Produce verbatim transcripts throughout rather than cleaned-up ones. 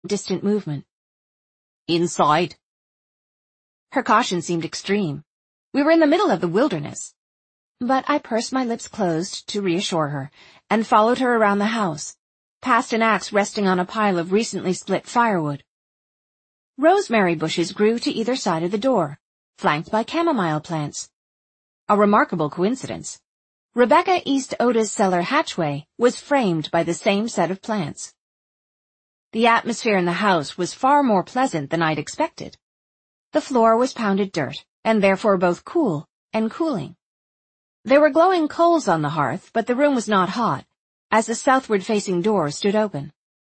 distant movement. Inside. Her caution seemed extreme. We were in the middle of the wilderness. But I pursed my lips closed to reassure her, and followed her around the house, past an axe resting on a pile of recently split firewood. Rosemary bushes grew to either side of the door, flanked by chamomile plants. A remarkable coincidence. Rebecca East Oda's cellar hatchway was framed by the same set of plants. The atmosphere in the house was far more pleasant than I'd expected. The floor was pounded dirt, and therefore both cool and cooling. There were glowing coals on the hearth, but the room was not hot, as the southward-facing door stood open.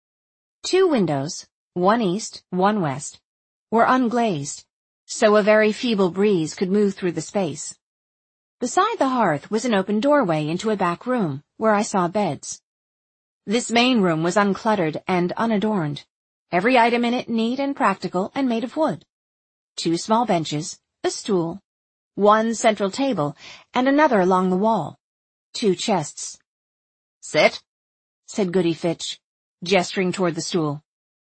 Two windows, one east, one west, were unglazed, so a very feeble breeze could move through the space. Beside the hearth was an open doorway into a back room, where I saw beds. This main room was uncluttered and unadorned, every item in it neat and practical and made of wood. Two small benches, a stool, one central table, and another along the wall. Two chests. "Sit," said Goody Fitch, gesturing toward the stool.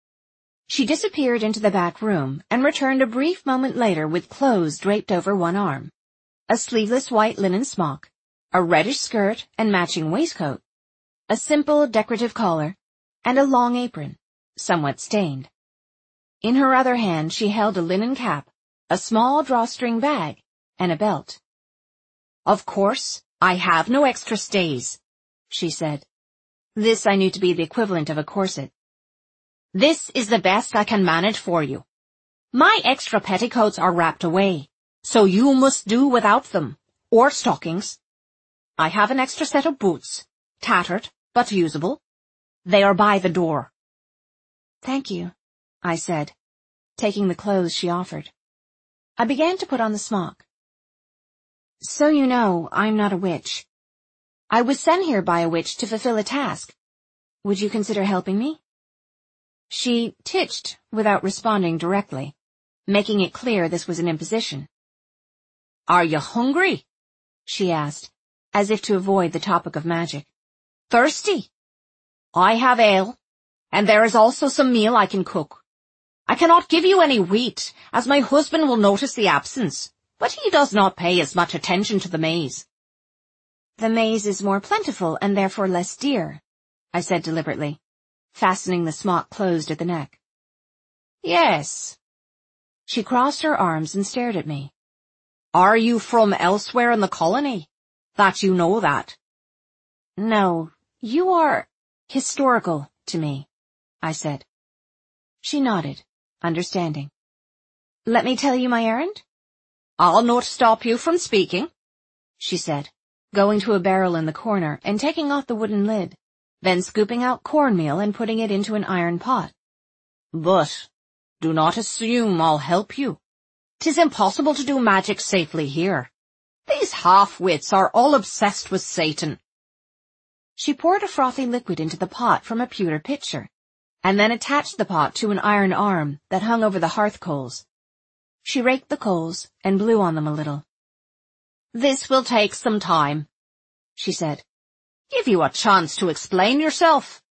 She disappeared into the back room and returned a brief moment later with clothes draped over one arm, a sleeveless white linen smock, a reddish skirt and matching waistcoat, a simple decorative collar, and a long apron, somewhat stained. In her other hand she held a linen cap, a small drawstring bag, and a belt. "Of course, I have no extra stays," she said. This I knew to be the equivalent of a corset. "This is the best I can manage for you. My extra petticoats are wrapped away, so you must do without them, or stockings. I have an extra set of boots, tattered but usable. They are by the door." "Thank you," I said, taking the clothes she offered. I began to put on the smock. "So you know, I'm not a witch. I was sent here by a witch to fulfill a task. Would you consider helping me?" She titched without responding directly, making it clear this was an imposition. "Are you hungry?" she asked, as if to avoid the topic of magic. "Thirsty? I have ale, and there is also some meal I can cook. I cannot give you any wheat, as my husband will notice the absence, but he does not pay as much attention to the maize." "The maize is more plentiful and therefore less dear," I said deliberately, fastening the smock closed at the neck. "Yes." She crossed her arms and stared at me. "Are you from elsewhere in the colony, that you know that?" "No, you are historical to me," I said. She nodded, understanding. "Let me tell you my errand?" "I'll not stop you from speaking," she said, going to a barrel in the corner and taking off the wooden lid, then scooping out cornmeal and putting it into an iron pot. "But do not assume I'll help you. 'Tis impossible to do magic safely here. These half-wits are all obsessed with Satan." She poured a frothy liquid into the pot from a pewter pitcher, and then attached the pot to an iron arm that hung over the hearth coals. She raked the coals and blew on them a little. "This will take some time," she said. "Give you a chance to explain yourself."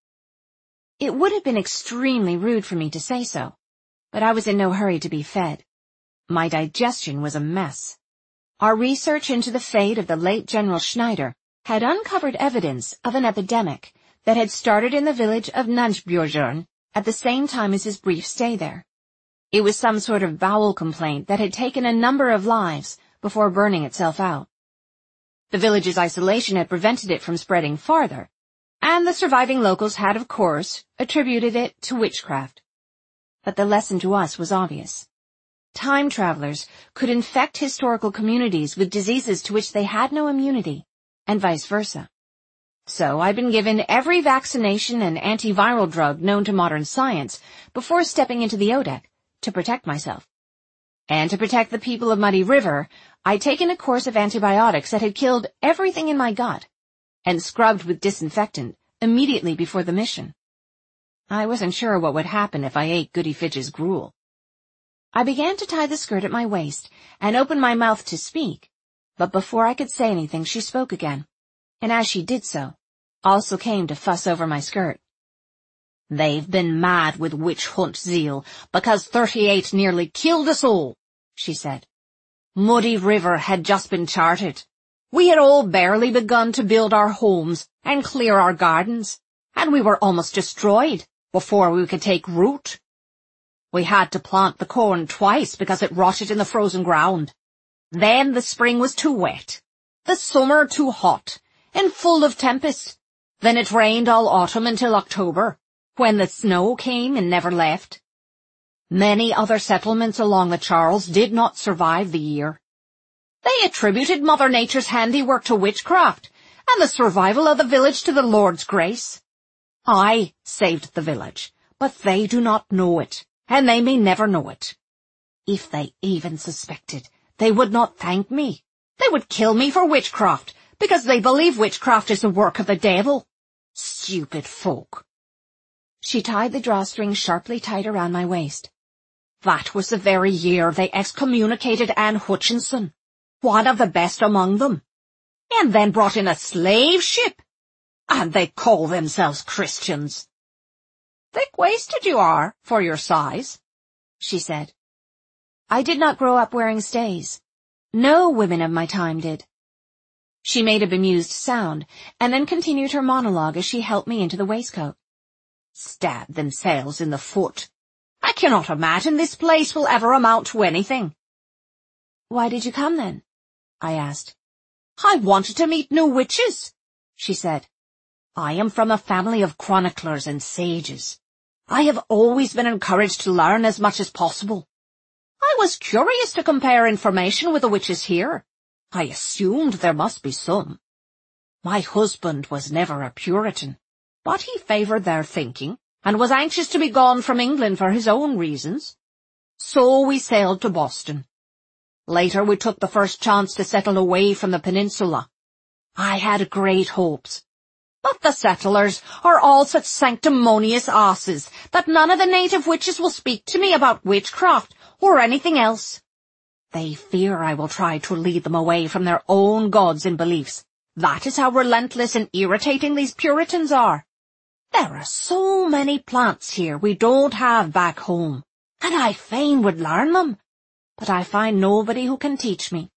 It would have been extremely rude for me to say so, but I was in no hurry to be fed. My digestion was a mess. Our research into the fate of the late General Schneider had uncovered evidence of an epidemic that had started in the village of Nunchbjörn at the same time as his brief stay there. It was some sort of bowel complaint that had taken a number of lives before burning itself out. The village's isolation had prevented it from spreading farther, and the surviving locals had, of course, attributed it to witchcraft. But the lesson to us was obvious. Time travelers could infect historical communities with diseases to which they had no immunity, and vice versa. So I'd been given every vaccination and antiviral drug known to modern science before stepping into the Odeck to protect myself. And to protect the people of Muddy River, I'd taken a course of antibiotics that had killed everything in my gut, and scrubbed with disinfectant immediately before the mission. I wasn't sure what would happen if I ate Goody Fitch's gruel. I began to tie the skirt at my waist and opened my mouth to speak, but before I could say anything she spoke again, and as she did so, also came to fuss over my skirt. They've been mad with witch hunt zeal because thirty-eight nearly killed us all, she said. Muddy River had just been charted. We had all barely begun to build our homes and clear our gardens, and we were almost destroyed before we could take root. We had to plant the corn twice because it rotted in the frozen ground. Then the spring was too wet, the summer too hot, and full of tempest. Then it rained all autumn until October, when the snow came and never left. Many other settlements along the Charles did not survive the year. They attributed Mother Nature's handiwork to witchcraft, and the survival of the village to the Lord's grace. I saved the village, but they do not know it, and they may never know it. If they even suspected, they would not thank me. They would kill me for witchcraft, because they believe witchcraft is the work of the devil. Stupid folk. She tied the drawstring sharply tight around my waist. That was the very year they excommunicated Anne Hutchinson, one of the best among them, and then brought in a slave ship. And they call themselves Christians. Thick-waisted you are, for your size, she said. I did not grow up wearing stays. No women of my time did. She made a bemused sound, and then continued her monologue as she helped me into the waistcoat. Stab themselves in the foot. I cannot imagine this place will ever amount to anything. Why did you come then? I asked. I wanted to meet new witches, she said. I am from a family of chroniclers and sages. I have always been encouraged to learn as much as possible. I was curious to compare information with the witches here. I assumed there must be some. My husband was never a Puritan, but he favoured their thinking, and was anxious to be gone from England for his own reasons. So we sailed to Boston. Later we took the first chance to settle away from the peninsula. I had great hopes. But the settlers are all such sanctimonious asses that none of the native witches will speak to me about witchcraft or anything else. They fear I will try to lead them away from their own gods and beliefs. That is how relentless and irritating these Puritans are. There are so many plants here we don't have back home, and I fain would learn them, but I find nobody who can teach me.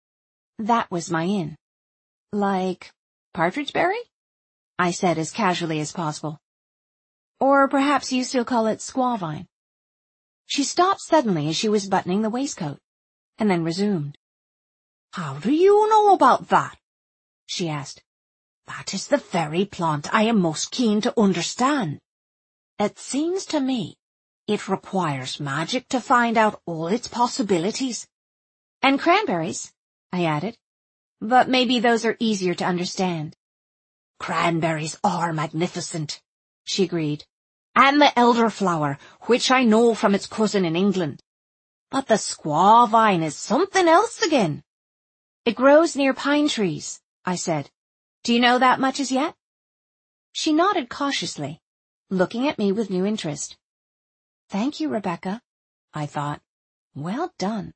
That was my in. Like partridge-berry? I said as casually as possible. Or perhaps you still call it squaw vine. She stopped suddenly as she was buttoning the waistcoat, and then resumed. How do you know about that? She asked. That is the very plant I am most keen to understand. It seems to me it requires magic to find out all its possibilities. And cranberries, I added. But maybe those are easier to understand. Cranberries are magnificent, she agreed. And the elderflower, which I know from its cousin in England. But the squaw vine is something else again. It grows near pine trees, I said. Do you know that much as yet? She nodded cautiously, looking at me with new interest. Thank you, Rebecca, I thought. Well done.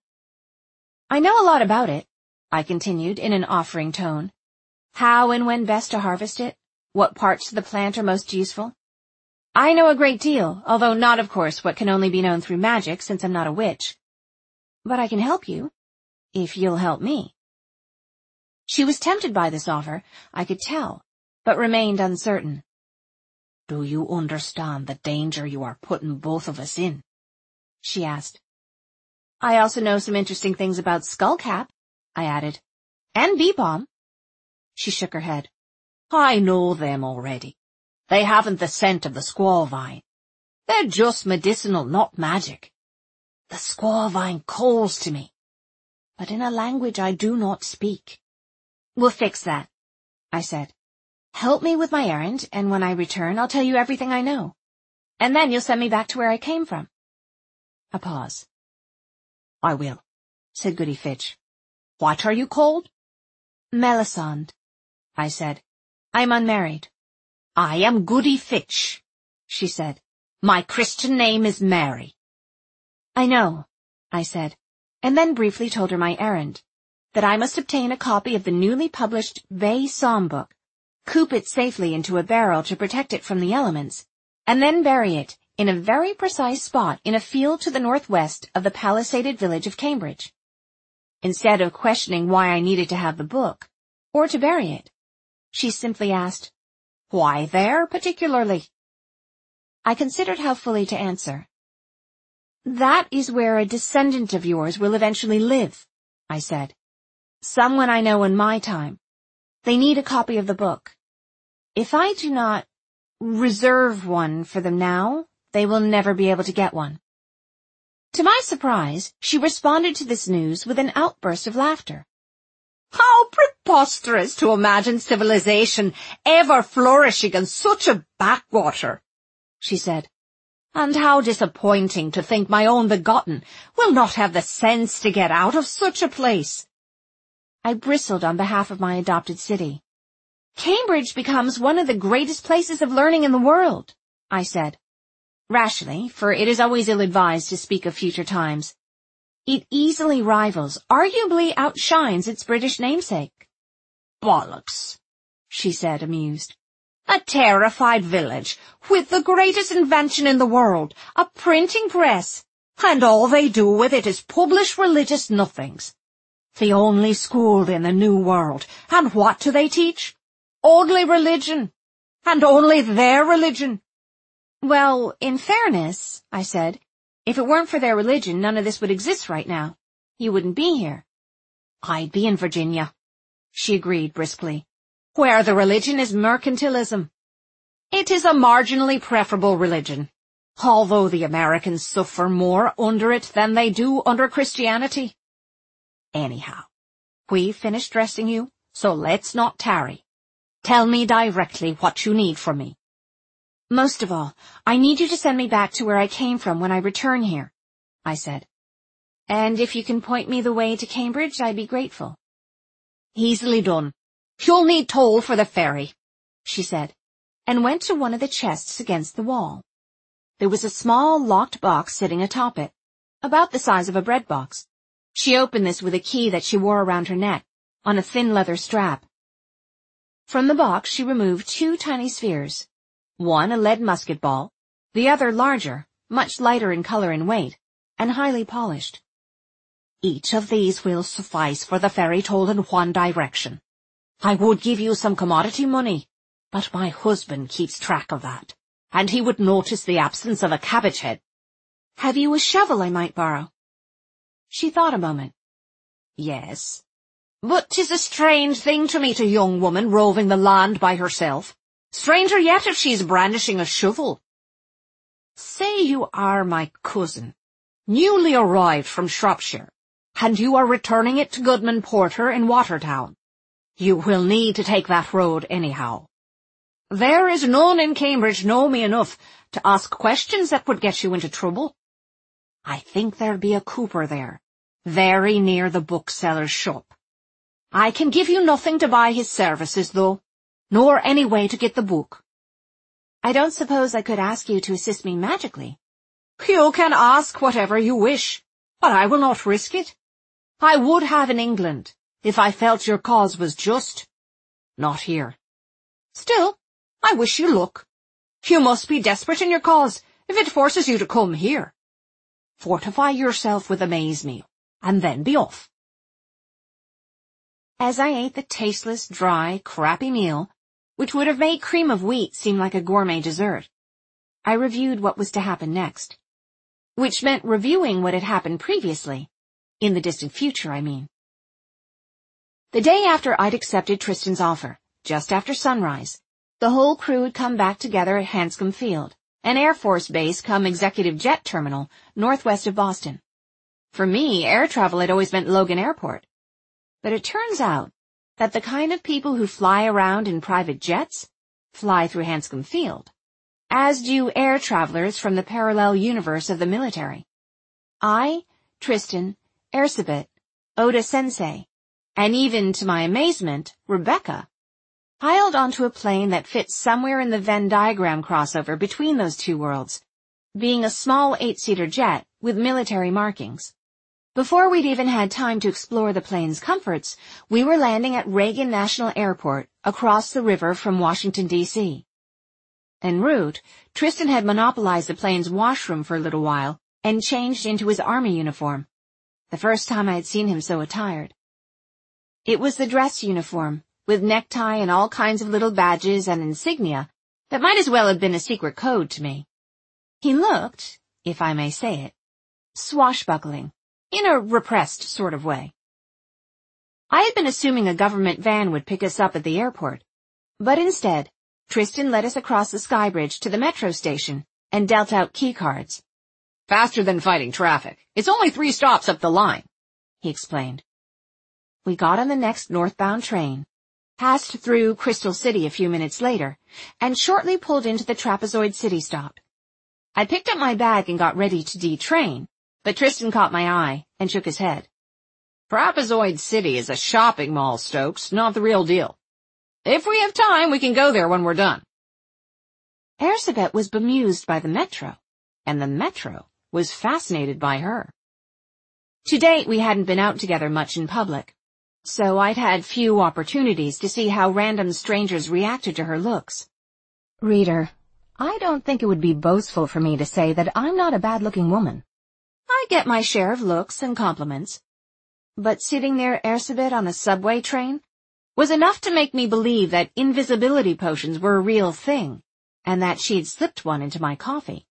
I know a lot about it, I continued in an offering tone. How and when best to harvest it, what parts of the plant are most useful. I know a great deal, although not, of course, what can only be known through magic, since I'm not a witch. But I can help you, if you'll help me. She was tempted by this offer, I could tell, but remained uncertain. Do you understand the danger you are putting both of us in? She asked. I also know some interesting things about skullcap, I added, and bee balm. She shook her head. I know them already. They haven't the scent of the squaw vine. They're just medicinal, not magic. The squaw vine calls to me, but in a language I do not speak. We'll fix that, I said. Help me with my errand, and when I return I'll tell you everything I know. And then you'll send me back to where I came from. A pause. I will, said Goody Fitch. What are you called? Melisande, I said. I'm unmarried. I am Goody Fitch, she said. My Christian name is Mary. I know, I said, and then briefly told her my errand, that I must obtain a copy of the newly published Bay Psalm book, coop it safely into a barrel to protect it from the elements, and then bury it in a very precise spot in a field to the northwest of the palisaded village of Cambridge. Instead of questioning why I needed to have the book, or to bury it, she simply asked, "Why there particularly?" I considered how fully to answer. "That is where a descendant of yours will eventually live," I said. "Someone I know in my time. They need a copy of the book. If I do not reserve one for them now, they will never be able to get one." To my surprise, she responded to this news with an outburst of laughter. "How preposterous to imagine civilization ever flourishing in such a backwater," she said. "And how disappointing to think my own begotten will not have the sense to get out of such a place." I bristled on behalf of my adopted city. "Cambridge becomes one of the greatest places of learning in the world," I said. Rashly, for it is always ill-advised to speak of future times. It easily rivals, arguably outshines its British namesake. "Bollocks," she said, amused. "A terrified village, with the greatest invention in the world, a printing press, and all they do with it is publish religious nothings. The only school in the New World, and what do they teach? Only religion, and only their religion." "Well, in fairness," I said, "if it weren't for their religion, none of this would exist right now. You wouldn't be here." "I'd be in Virginia," she agreed briskly, "where the religion is mercantilism. It is a marginally preferable religion, although the Americans suffer more under it than they do under Christianity. Anyhow, we've finished dressing you, so let's not tarry. Tell me directly what you need from me." "Most of all, I need you to send me back to where I came from when I return here," I said. "And if you can point me the way to Cambridge, I'd be grateful." "Easily done. You'll need toll for the ferry," she said, and went to one of the chests against the wall. There was a small locked box sitting atop it, about the size of a bread box. She opened this with a key that she wore around her neck, on a thin leather strap. From the box she removed two tiny spheres, one a lead musket ball, the other larger, much lighter in color and weight, and highly polished. "Each of these will suffice for the ferry toll in one direction. I would give you some commodity money, but my husband keeps track of that, and he would notice the absence of a cabbage head." "Have you a shovel I might borrow?" She thought a moment. "Yes, but 'tis a strange thing to meet a young woman roving the land by herself. Stranger yet if she's brandishing a shovel. Say you are my cousin, newly arrived from Shropshire, and you are returning it to Goodman Porter in Watertown. You will need to take that road anyhow. There is none in Cambridge know me enough to ask questions that would get you into trouble. I think there'll be a cooper there, very near the bookseller's shop. I can give you nothing to buy his services, though, nor any way to get the book." "I don't suppose I could ask you to assist me magically." "You can ask whatever you wish, but I will not risk it. I would have in England, if I felt your cause was just. Not here. Still, I wish you luck. You must be desperate in your cause, if it forces you to come here. Fortify yourself with a maize meal, and then be off." As I ate the tasteless, dry, crappy meal, which would have made cream of wheat seem like a gourmet dessert, I reviewed what was to happen next. Which meant reviewing what had happened previously. In the distant future, I mean. The day after I'd accepted Tristan's offer, just after sunrise, the whole crew had come back together at Hanscom Field, an Air Force base come executive jet terminal, northwest of Boston. For me, air travel had always meant Logan Airport. But it turns out that the kind of people who fly around in private jets fly through Hanscom Field, as do air travelers from the parallel universe of the military. I, Tristan, Ersabet, Oda Sensei, and even, to my amazement, Rebecca, piled onto a plane that fits somewhere in the Venn diagram crossover between those two worlds, being a small eight-seater jet with military markings. Before we'd even had time to explore the plane's comforts, we were landing at Reagan National Airport across the river from Washington, D C En route, Tristan had monopolized the plane's washroom for a little while and changed into his army uniform, the first time I had seen him so attired. It was the dress uniform, with necktie and all kinds of little badges and insignia that might as well have been a secret code to me. He looked, if I may say it, swashbuckling, in a repressed sort of way. I had been assuming a government van would pick us up at the airport, but instead, Tristan led us across the sky bridge to the metro station and dealt out key cards. Faster than fighting traffic. It's only three stops up the line, he explained. We got on the next northbound train, passed through Crystal City a few minutes later, and shortly pulled into the Trapezoid City stop. I picked up my bag and got ready to detrain, but Tristan caught my eye and shook his head. Trapezoid City is a shopping mall, Stokes, not the real deal. If we have time, we can go there when we're done. Erzsébet was bemused by the metro, and the metro was fascinated by her. To date, we hadn't been out together much in public, so I'd had few opportunities to see how random strangers reacted to her looks. Reader, I don't think it would be boastful for me to say that I'm not a bad-looking woman. I get my share of looks and compliments. But sitting near Erzsébet on a subway train was enough to make me believe that invisibility potions were a real thing, and that she'd slipped one into my coffee.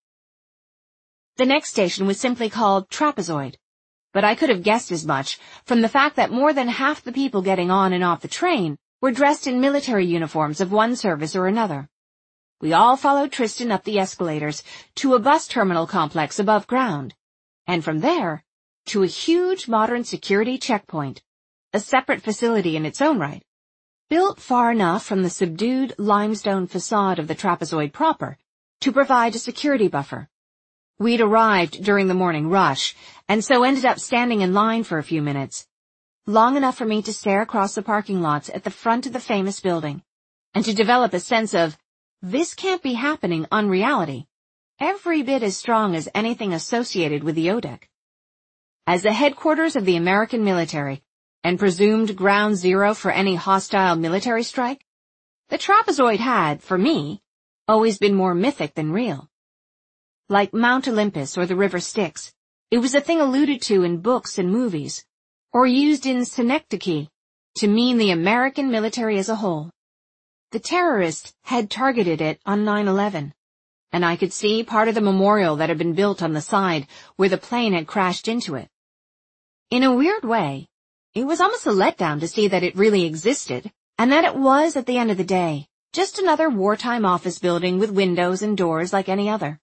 The next station was simply called Trapezoid, but I could have guessed as much from the fact that more than half the people getting on and off the train were dressed in military uniforms of one service or another. We all followed Tristan up the escalators to a bus terminal complex above ground, and from there to a huge modern security checkpoint, a separate facility in its own right, built far enough from the subdued limestone facade of the Trapezoid proper to provide a security buffer. We'd arrived during the morning rush, and so ended up standing in line for a few minutes, long enough for me to stare across the parking lots at the front of the famous building, and to develop a sense of, this can't be happening unreality, every bit as strong as anything associated with the O D E C. As the headquarters of the American military, and presumed ground zero for any hostile military strike, the Trapezoid had, for me, always been more mythic than real. Like Mount Olympus or the River Styx, it was a thing alluded to in books and movies, or used in synecdoche to mean the American military as a whole. The terrorists had targeted it on nine eleven, and I could see part of the memorial that had been built on the side where the plane had crashed into it. In a weird way, it was almost a letdown to see that it really existed, and that it was, at the end of the day, just another wartime office building with windows and doors like any other.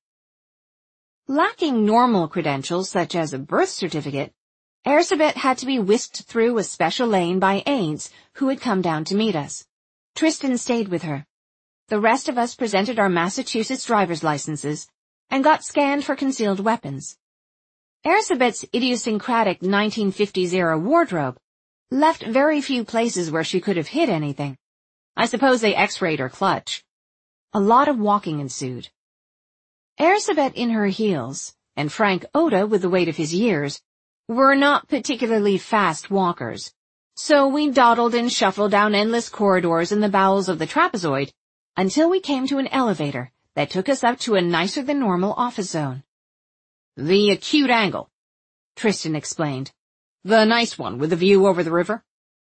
Lacking normal credentials such as a birth certificate, Erzsébet had to be whisked through a special lane by aides who had come down to meet us. Tristan stayed with her. The rest of us presented our Massachusetts driver's licenses and got scanned for concealed weapons. Erzsébet's idiosyncratic nineteen fifties-era wardrobe left very few places where she could have hid anything. I suppose they x-rayed her clutch. A lot of walking ensued. Erzsébet in her heels, and Frank Oda with the weight of his years, were not particularly fast walkers, so we dawdled and shuffled down endless corridors in the bowels of the Trapezoid until we came to an elevator that took us up to a nicer-than-normal office zone. The acute angle, Tristan explained. The nice one with the view over the river.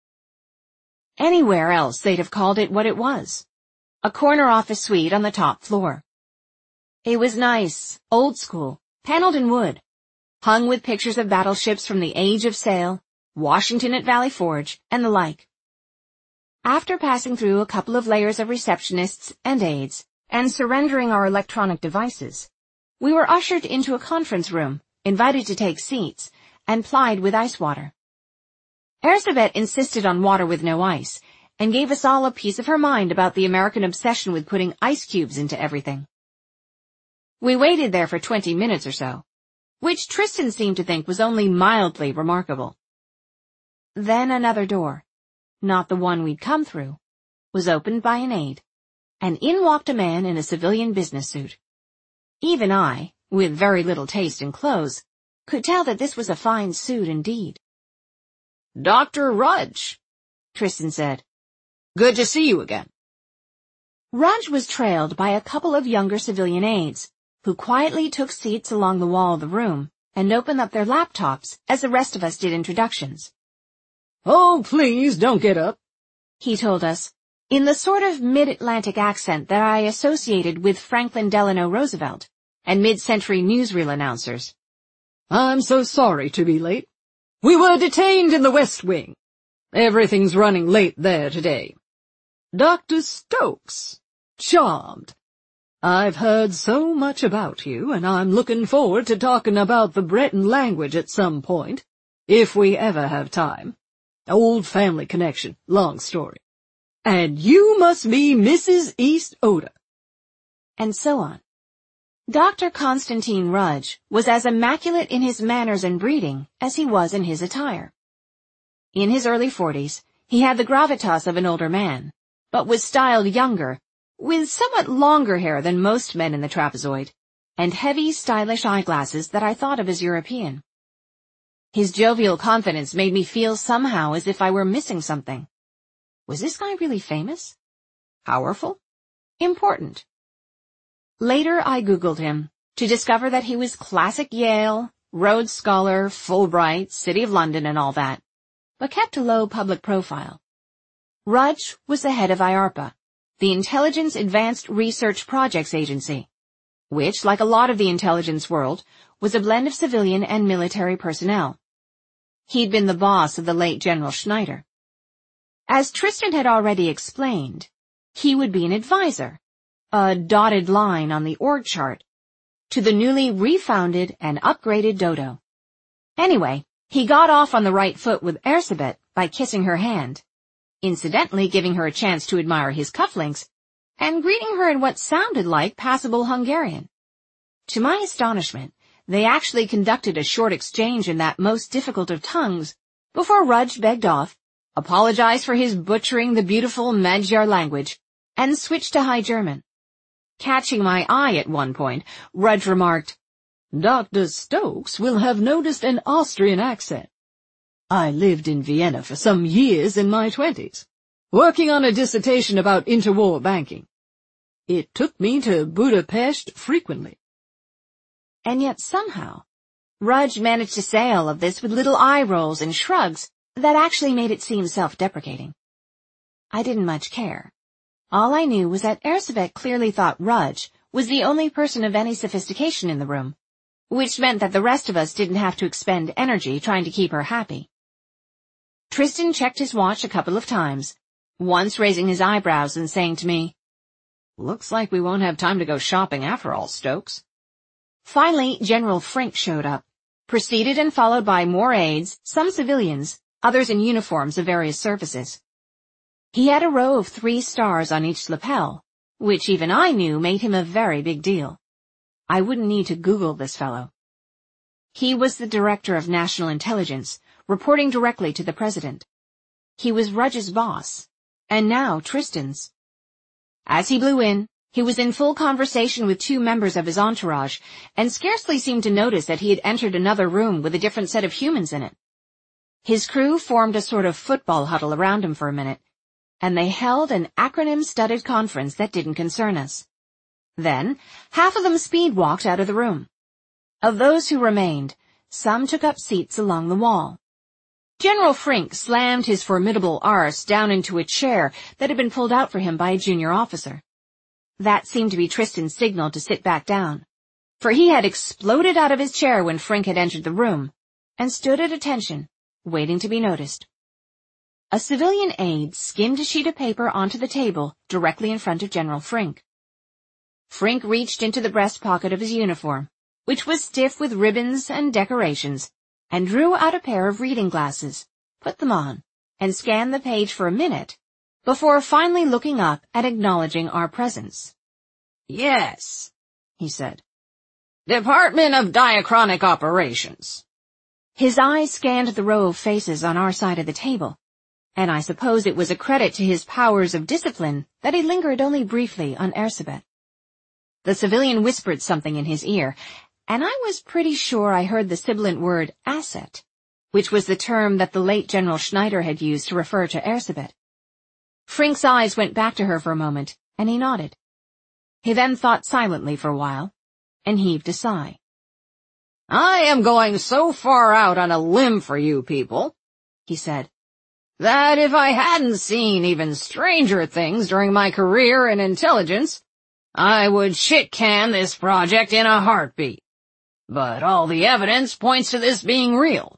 Anywhere else they'd have called it what it was, a corner office suite on the top floor. It was nice, old school, paneled in wood, hung with pictures of battleships from the Age of Sail, Washington at Valley Forge, and the like. After passing through a couple of layers of receptionists and aides, and surrendering our electronic devices, we were ushered into a conference room, invited to take seats, and plied with ice water. Erzsébet insisted on water with no ice, and gave us all a piece of her mind about the American obsession with putting ice cubes into everything. We waited there for twenty minutes or so, which Tristan seemed to think was only mildly remarkable. Then another door, not the one we'd come through, was opened by an aide, and in walked a man in a civilian business suit. Even I, with very little taste in clothes, could tell that this was a fine suit indeed. Doctor Rudge, Tristan said. Good to see you again. Raj was trailed by a couple of younger civilian aides, who quietly took seats along the wall of the room and opened up their laptops as the rest of us did introductions. "Oh, please don't get up," he told us, in the sort of mid-Atlantic accent that I associated with Franklin Delano Roosevelt and mid-century newsreel announcers. "I'm so sorry to be late. We were detained in the West Wing. Everything's running late there today. Doctor Stokes, charmed. I've heard so much about you, and I'm looking forward to talking about the Breton language at some point, if we ever have time. Old family connection, long story. And you must be Missus East Oda." And so on. Doctor Constantine Rudge was as immaculate in his manners and breeding as he was in his attire. In his early forties, he had the gravitas of an older man, but was styled younger, with somewhat longer hair than most men in the trapezoid, and heavy, stylish eyeglasses that I thought of as European. His jovial confidence made me feel somehow as if I were missing something. Was this guy really famous? Powerful? Important? Later I Googled him to discover that he was classic Yale, Rhodes Scholar, Fulbright, City of London and all that, but kept a low public profile. Rudge was the head of I A R P A, the Intelligence Advanced Research Projects Agency, which, like a lot of the intelligence world, was a blend of civilian and military personnel. He'd been the boss of the late General Schneider. As Tristan had already explained, he would be an advisor, a dotted line on the org chart, to the newly refounded and upgraded Dodo. Anyway, he got off on the right foot with Erzsébet by kissing her hand, incidentally giving her a chance to admire his cufflinks, and greeting her in what sounded like passable Hungarian. To my astonishment, they actually conducted a short exchange in that most difficult of tongues before Rudge begged off, apologized for his butchering the beautiful Magyar language, and switched to High German. Catching my eye at one point, Rudge remarked, "Doctor Stokes will have noticed an Austrian accent. I lived in Vienna for some years in my twenties, working on a dissertation about interwar banking. It took me to Budapest frequently." And yet somehow, Rudge managed to say all of this with little eye rolls and shrugs that actually made it seem self-deprecating. I didn't much care. All I knew was that Erzsébet clearly thought Rudge was the only person of any sophistication in the room, which meant that the rest of us didn't have to expend energy trying to keep her happy. Tristan checked his watch a couple of times, once raising his eyebrows and saying to me, "Looks like we won't have time to go shopping after all, Stokes." Finally, General Frink showed up, preceded and followed by more aides, some civilians, others in uniforms of various services. He had a row of three stars on each lapel, which even I knew made him a very big deal. I wouldn't need to Google this fellow. He was the Director of National Intelligence, reporting directly to the President. He was Rudge's boss, and now Tristan's. As he blew in, he was in full conversation with two members of his entourage, and scarcely seemed to notice that he had entered another room with a different set of humans in it. His crew formed a sort of football huddle around him for a minute, and they held an acronym-studded conference that didn't concern us. Then, half of them speed-walked out of the room. Of those who remained, some took up seats along the wall. General Frink slammed his formidable arse down into a chair that had been pulled out for him by a junior officer. That seemed to be Tristan's signal to sit back down, for he had exploded out of his chair when Frink had entered the room, and stood at attention, waiting to be noticed. A civilian aide skimmed a sheet of paper onto the table directly in front of General Frink. Frink reached into the breast pocket of his uniform, which was stiff with ribbons and decorations, and drew out a pair of reading glasses, put them on, and scanned the page for a minute, before finally looking up and acknowledging our presence. "Yes," he said. "Department of Diachronic Operations." His eyes scanned the row of faces on our side of the table, and I suppose it was a credit to his powers of discipline that he lingered only briefly on Erzsébet. The civilian whispered something in his ear, and I was pretty sure I heard the sibilant word asset, which was the term that the late General Schneider had used to refer to Erzsébet. Frink's eyes went back to her for a moment, and he nodded. He then thought silently for a while, and heaved a sigh. I am going so far out on a limb for you people, he said, that if I hadn't seen even stranger things during my career in intelligence, I would shit-can this project in a heartbeat. But all the evidence points to this being real.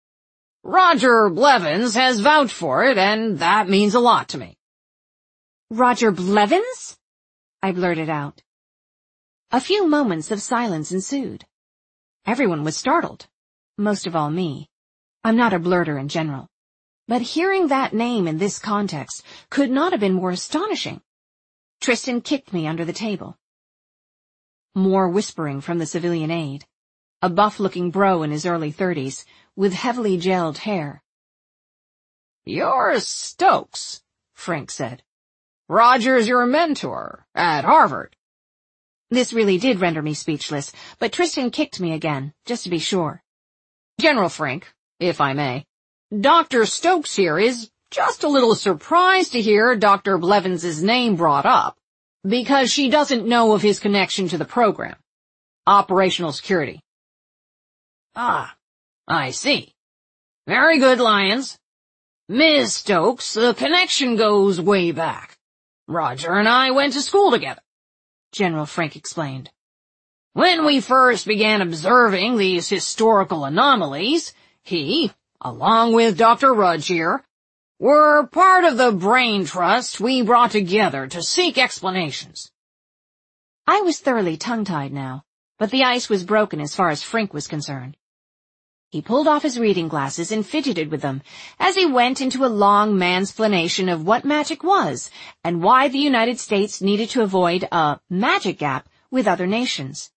Roger Blevins has vouched for it, and that means a lot to me. Roger Blevins? I blurted out. A few moments of silence ensued. Everyone was startled, most of all me. I'm not a blurter in general. But hearing that name in this context could not have been more astonishing. Tristan kicked me under the table. More whispering from the civilian aide, a buff-looking bro in his early thirties, with heavily gelled hair. You're Stokes, Frank said. Roger's your mentor at Harvard. This really did render me speechless, but Tristan kicked me again, just to be sure. General Frank, if I may, Doctor Stokes here is just a little surprised to hear Doctor Blevins' name brought up, because she doesn't know of his connection to the program. Operational security. Ah, I see. Very good, Lyons. Miss Stokes, the connection goes way back. Roger and I went to school together, General Frank explained. When we first began observing these historical anomalies, he, along with Doctor Rudge here, were part of the brain trust we brought together to seek explanations. I was thoroughly tongue-tied now, but the ice was broken as far as Frank was concerned. He pulled off his reading glasses and fidgeted with them as he went into a long mansplaination of what magic was and why the United States needed to avoid a magic gap with other nations.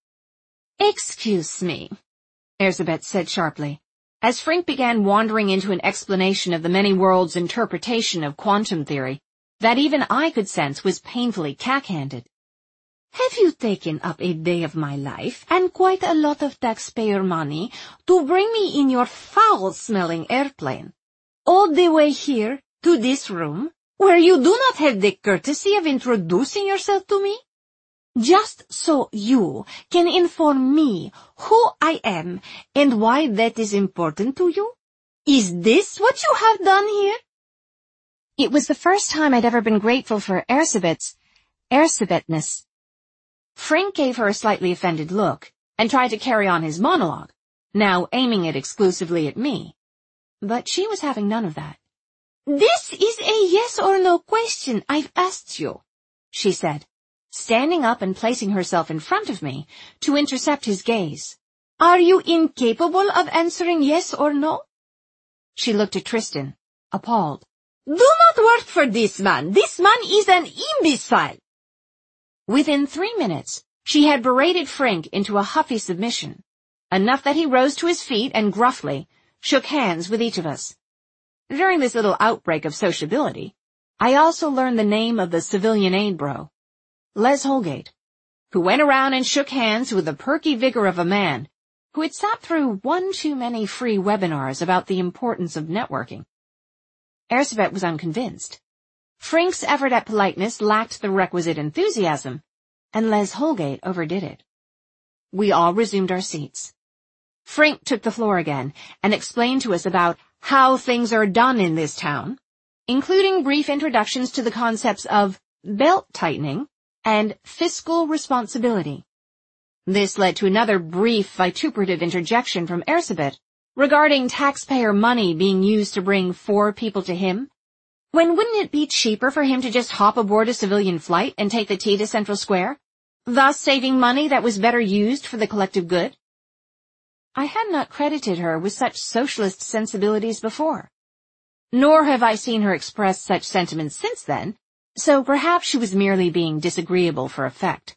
"Excuse me," Erzsébet said sharply, as Frank began wandering into an explanation of the many worlds interpretation of quantum theory that even I could sense was painfully cack-handed. "Have you taken up a day of my life and quite a lot of taxpayer money to bring me in your foul-smelling airplane, all the way here to this room, where you do not have the courtesy of introducing yourself to me? Just so you can inform me who I am and why that is important to you? Is this what you have done here?" It was the first time I'd ever been grateful for Erzsébet's Erzsébetness. Frank gave her a slightly offended look and tried to carry on his monologue, now aiming it exclusively at me. But she was having none of that. "This is a yes or no question I've asked you," she said, standing up and placing herself in front of me to intercept his gaze. "Are you incapable of answering yes or no?" She looked at Tristan, appalled. "Do not work for this man. This man is an imbecile." Within three minutes, she had berated Frank into a huffy submission, enough that he rose to his feet and gruffly shook hands with each of us. During this little outbreak of sociability, I also learned the name of the civilian aide bro, Les Holgate, who went around and shook hands with the perky vigor of a man who had sat through one too many free webinars about the importance of networking. Erzsébet was unconvinced. Frank's effort at politeness lacked the requisite enthusiasm, and Les Holgate overdid it. We all resumed our seats. Frank took the floor again and explained to us about how things are done in this town, including brief introductions to the concepts of belt-tightening and fiscal responsibility. This led to another brief vituperative interjection from Erzsébet regarding taxpayer money being used to bring four people to him, when wouldn't it be cheaper for him to just hop aboard a civilian flight and take the T to Central Square, thus saving money that was better used for the collective good? I had not credited her with such socialist sensibilities before, nor have I seen her express such sentiments since then, so perhaps she was merely being disagreeable for effect.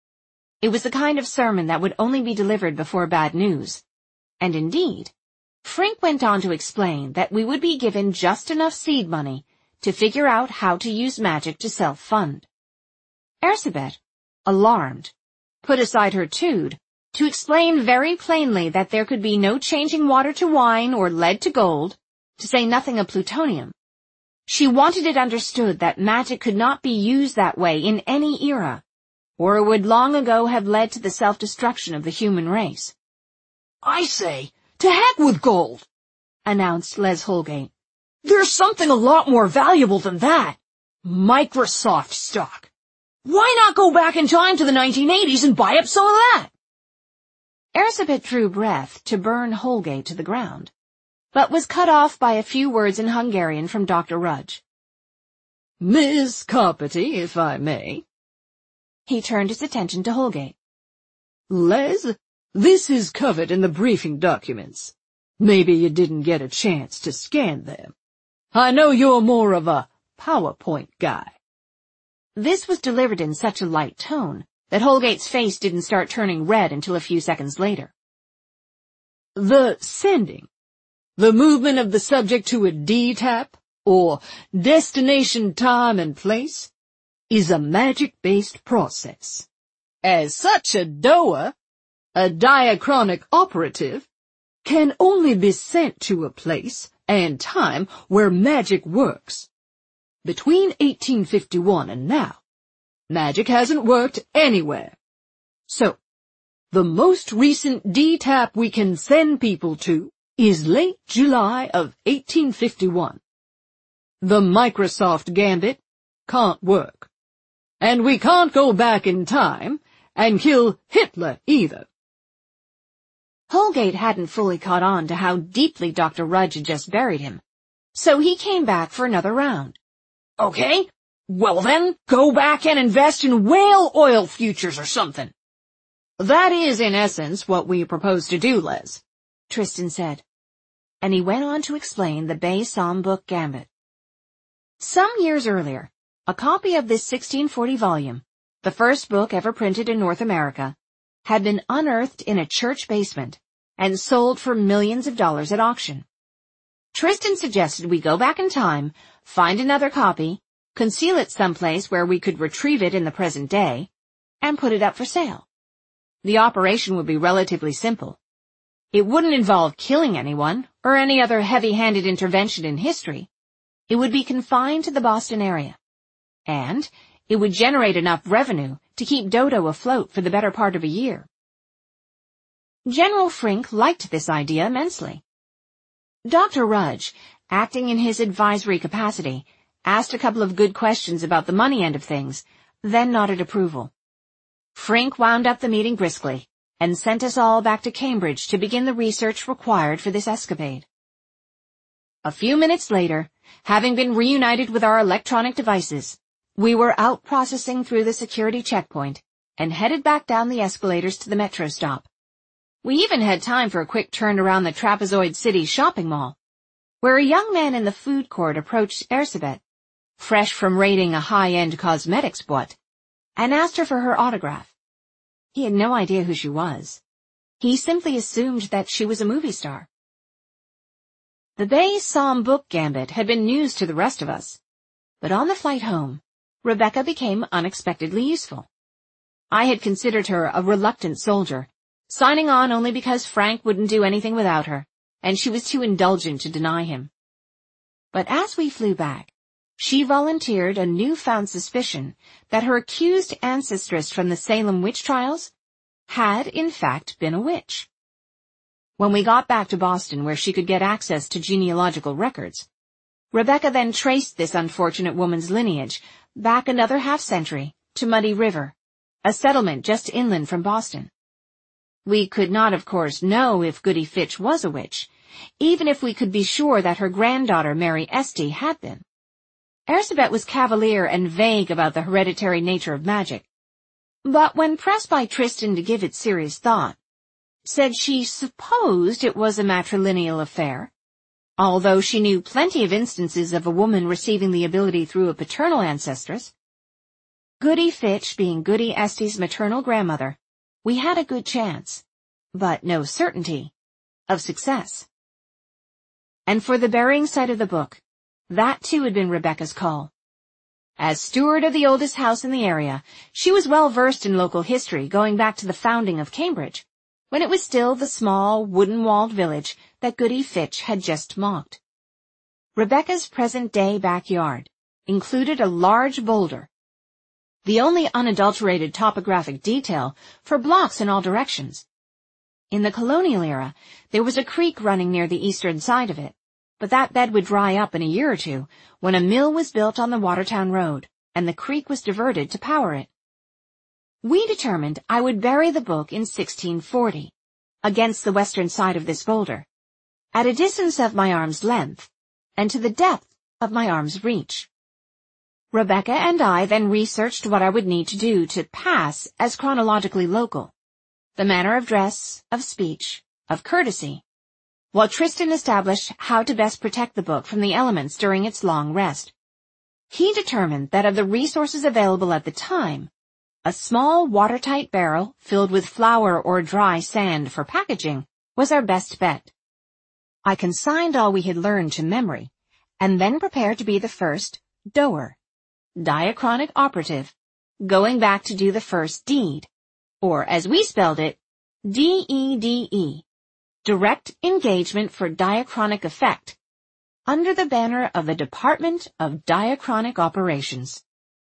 It was the kind of sermon that would only be delivered before bad news, and indeed, Frank went on to explain that we would be given just enough seed money to figure out how to use magic to self-fund. Erzsébet, alarmed, put aside her tude to explain very plainly that there could be no changing water to wine or lead to gold, to say nothing of plutonium. She wanted it understood that magic could not be used that way in any era, or it would long ago have led to the self-destruction of the human race. I say, to heck with gold, announced Les Holgate. There's something a lot more valuable than that. Microsoft stock. Why not go back in time to the nineteen eighties and buy up some of that? Erzsébet drew breath to burn Holgate to the ground, but was cut off by a few words in Hungarian from Doctor Rudge. Miss Carpety, if I may. He turned his attention to Holgate. Les, this is covered in the briefing documents. Maybe you didn't get a chance to scan them. I know you're more of a PowerPoint guy. This was delivered in such a light tone that Holgate's face didn't start turning red until a few seconds later. The sending, the movement of the subject to a D TAP, or destination time and place, is a magic-based process. As such, a D O A, a diachronic operative, can only be sent to a place and time where magic works. Between eighteen fifty-one and now, magic hasn't worked anywhere. So, the most recent D TAP we can send people to is late July of eighteen fifty-one. The Microsoft Gambit can't work. And we can't go back in time and kill Hitler either. Holgate hadn't fully caught on to how deeply Doctor Rudge had just buried him, so he came back for another round. Okay, well then, go back and invest in whale oil futures or something. That is, in essence, what we propose to do, Les, Tristan said, and he went on to explain the Bay Psalm Book Gambit. Some years earlier, a copy of this sixteen forty volume, the first book ever printed in North America, had been unearthed in a church basement and sold for millions of dollars at auction. Tristan suggested we go back in time, find another copy, conceal it someplace where we could retrieve it in the present day, and put it up for sale. The operation would be relatively simple. It wouldn't involve killing anyone or any other heavy-handed intervention in history. It would be confined to the Boston area. And it would generate enough revenue to keep Dodo afloat for the better part of a year. General Frink liked this idea immensely. Doctor Rudge, acting in his advisory capacity, asked a couple of good questions about the money end of things, then nodded approval. Frink wound up the meeting briskly and sent us all back to Cambridge to begin the research required for this escapade. A few minutes later, having been reunited with our electronic devices, we were out processing through the security checkpoint and headed back down the escalators to the metro stop. We even had time for a quick turn around the Trapezoid City shopping mall, where a young man in the food court approached Erzsébet, fresh from raiding a high-end cosmetics boîte, and asked her for her autograph. He had no idea who she was. He simply assumed that she was a movie star. The Bay Psalm Book Gambit had been news to the rest of us, but on the flight home, Rebecca became unexpectedly useful. I had considered her a reluctant soldier, signing on only because Frank wouldn't do anything without her, and she was too indulgent to deny him. But as we flew back, she volunteered a newfound suspicion that her accused ancestress from the Salem witch trials had, in fact, been a witch. When we got back to Boston where she could get access to genealogical records, Rebecca then traced this unfortunate woman's lineage back another half-century to Muddy River, a settlement just inland from Boston. We could not, of course, know if Goody Fitch was a witch, even if we could be sure that her granddaughter Mary Esty had been. Erzsébet was cavalier and vague about the hereditary nature of magic, but when pressed by Tristan to give it serious thought, said she supposed it was a matrilineal affair, although she knew plenty of instances of a woman receiving the ability through a paternal ancestress. Goody Fitch being Goody Esty's maternal grandmother, we had a good chance, but no certainty, of success. And for the burying site of the book, that too had been Rebecca's call. As steward of the oldest house in the area, she was well versed in local history going back to the founding of Cambridge, when it was still the small, wooden-walled village that Goody Fitch had just mocked. Rebecca's present-day backyard included a large boulder, the only unadulterated topographic detail for blocks in all directions. In the colonial era, there was a creek running near the eastern side of it, but that bed would dry up in a year or two when a mill was built on the Watertown Road and the creek was diverted to power it. We determined I would bury the book in sixteen forty, against the western side of this boulder, at a distance of my arm's length, and to the depth of my arm's reach. Rebecca and I then researched what I would need to do to pass as chronologically local, the manner of dress, of speech, of courtesy, while Tristan established how to best protect the book from the elements during its long rest. He determined that of the resources available at the time, a small watertight barrel filled with flour or dry sand for packaging was our best bet. I consigned all we had learned to memory, and then prepared to be the first doer, diachronic operative, going back to do the first deed, or as we spelled it, D E D E, direct engagement for diachronic effect, under the banner of the Department of Diachronic Operations.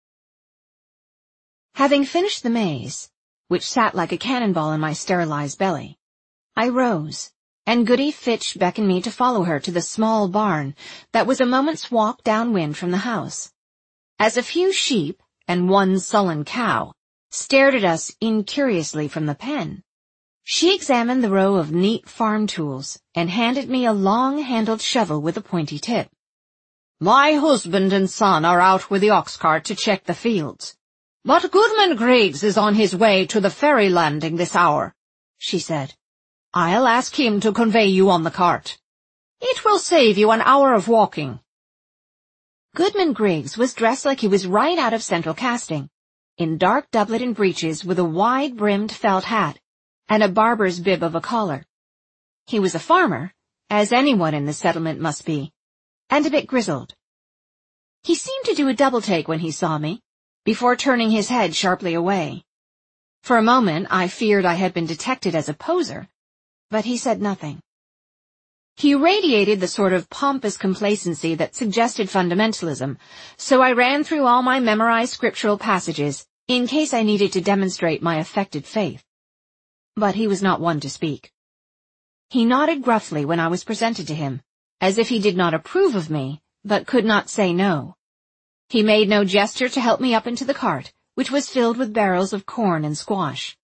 Having finished the maze, which sat like a cannonball in my sterilized belly, I rose, and Goody Fitch beckoned me to follow her to the small barn that was a moment's walk downwind from the house. As a few sheep and one sullen cow stared at us incuriously from the pen, she examined the row of neat farm tools and handed me a long-handled shovel with a pointy tip. "My husband and son are out with the ox cart to check the fields, but Goodman Griggs is on his way to the ferry landing this hour," she said. "I'll ask him to convey you on the cart. It will save you an hour of walking." Goodman Griggs was dressed like he was right out of central casting, in dark doublet and breeches with a wide-brimmed felt hat and a barber's bib of a collar. He was a farmer, as anyone in the settlement must be, and a bit grizzled. He seemed to do a double-take when he saw me, before turning his head sharply away. For a moment I feared I had been detected as a poser, but he said nothing. He radiated the sort of pompous complacency that suggested fundamentalism, so I ran through all my memorized scriptural passages in case I needed to demonstrate my affected faith. But he was not one to speak. He nodded gruffly when I was presented to him, as if he did not approve of me, but could not say no. He made no gesture to help me up into the cart, which was filled with barrels of corn and squash.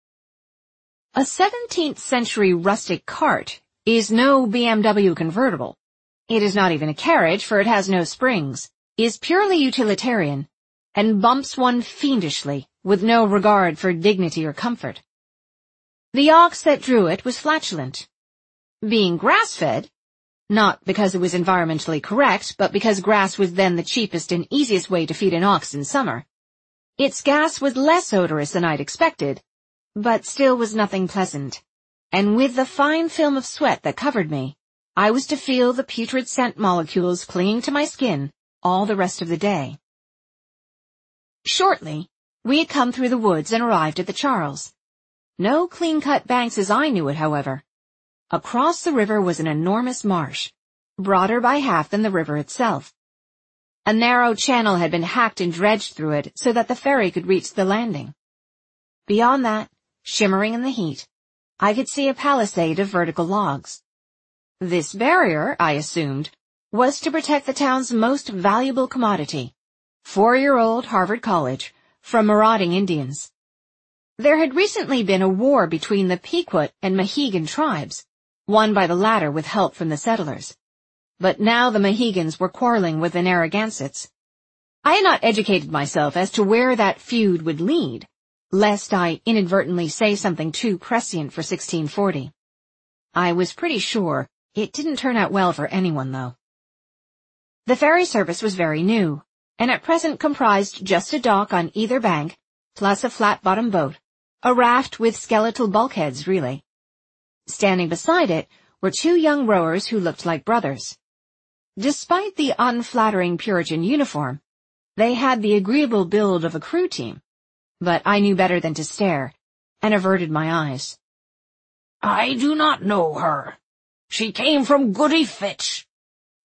A seventeenth century rustic cart is no B M W convertible. It is not even a carriage, for it has no springs, is purely utilitarian, and bumps one fiendishly, with no regard for dignity or comfort. The ox that drew it was flatulent. Being grass-fed, not because it was environmentally correct, but because grass was then the cheapest and easiest way to feed an ox in summer, its gas was less odorous than I'd expected, but still was nothing pleasant. And with the fine film of sweat that covered me, I was to feel the putrid scent molecules clinging to my skin all the rest of the day. Shortly, we had come through the woods and arrived at the Charles. No clean-cut banks as I knew it, however. Across the river was an enormous marsh, broader by half than the river itself. A narrow channel had been hacked and dredged through it so that the ferry could reach the landing. Beyond that, shimmering in the heat, I could see a palisade of vertical logs. This barrier, I assumed, was to protect the town's most valuable commodity, four-year-old Harvard College, from marauding Indians. There had recently been a war between the Pequot and Mohegan tribes, won by the latter with help from the settlers. But now the Mohegans were quarreling with the Narragansetts. I had not educated myself as to where that feud would lead, lest I inadvertently say something too prescient for sixteen forty. I was pretty sure it didn't turn out well for anyone, though. The ferry service was very new, and at present comprised just a dock on either bank, plus a flat-bottomed boat, a raft with skeletal bulkheads, really. Standing beside it were two young rowers who looked like brothers. Despite the unflattering Puritan uniform, they had the agreeable build of a crew team, but I knew better than to stare, and averted my eyes. "I do not know her. She came from Goody Fitch,"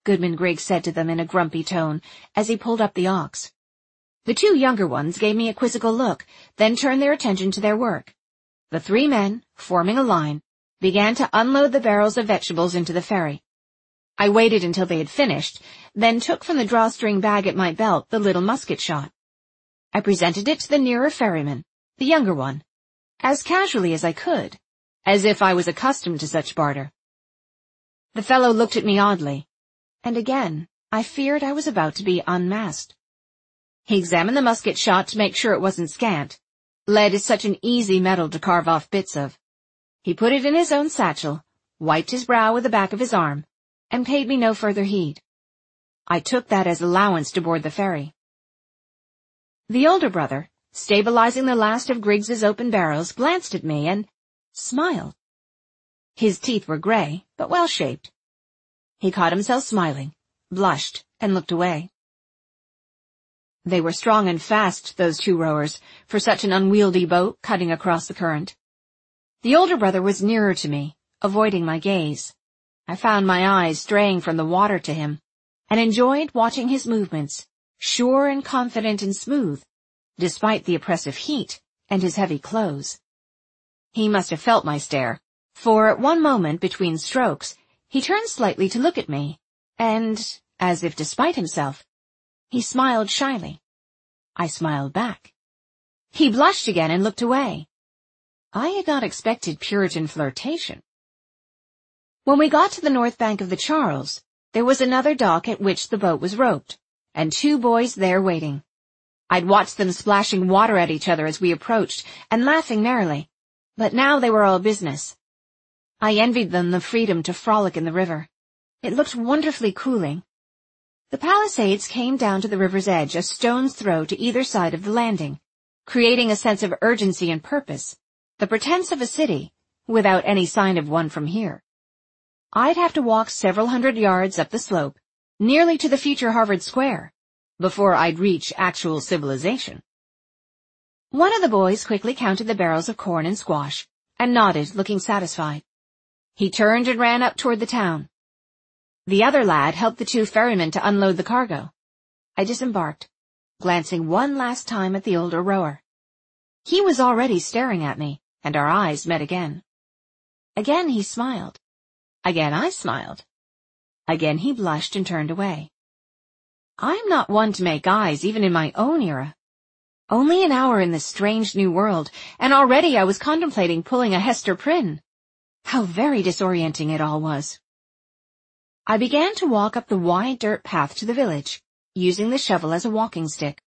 Goodman Griggs said to them in a grumpy tone as he pulled up the ox. The two younger ones gave me a quizzical look, then turned their attention to their work. The three men, forming a line, began to unload the barrels of vegetables into the ferry. I waited until they had finished, then took from the drawstring bag at my belt the little musket shot. I presented it to the nearer ferryman, the younger one, as casually as I could, as if I was accustomed to such barter. The fellow looked at me oddly, and again I feared I was about to be unmasked. He examined the musket shot to make sure it wasn't scant. Lead is such an easy metal to carve off bits of. He put it in his own satchel, wiped his brow with the back of his arm, and paid me no further heed. I took that as allowance to board the ferry. The older brother, stabilizing the last of Griggs's open barrels, glanced at me and smiled. His teeth were gray, but well-shaped. He caught himself smiling, blushed, and looked away. They were strong and fast, those two rowers, for such an unwieldy boat cutting across the current. The older brother was nearer to me, avoiding my gaze. I found my eyes straying from the water to him, and enjoyed watching his movements, sure and confident and smooth, despite the oppressive heat and his heavy clothes. He must have felt my stare, for at one moment between strokes, he turned slightly to look at me, and, as if despite himself, he smiled shyly. I smiled back. He blushed again and looked away. I had not expected Puritan flirtation. When we got to the north bank of the Charles, there was another dock at which the boat was roped, and two boys there waiting. I'd watched them splashing water at each other as we approached, and laughing merrily, but now they were all business. I envied them the freedom to frolic in the river. It looked wonderfully cooling. The Palisades came down to the river's edge a stone's throw to either side of the landing, creating a sense of urgency and purpose, the pretense of a city, without any sign of one from here. I'd have to walk several hundred yards up the slope, nearly to the future Harvard Square, before I'd reach actual civilization. One of the boys quickly counted the barrels of corn and squash, and nodded, looking satisfied. He turned and ran up toward the town. The other lad helped the two ferrymen to unload the cargo. I disembarked, glancing one last time at the older rower. He was already staring at me, and our eyes met again. Again he smiled. Again I smiled. Again he blushed and turned away. I'm not one to make eyes even in my own era. Only an hour in this strange new world, and already I was contemplating pulling a Hester Prynne. How very disorienting it all was. I began to walk up the wide dirt path to the village, using the shovel as a walking stick.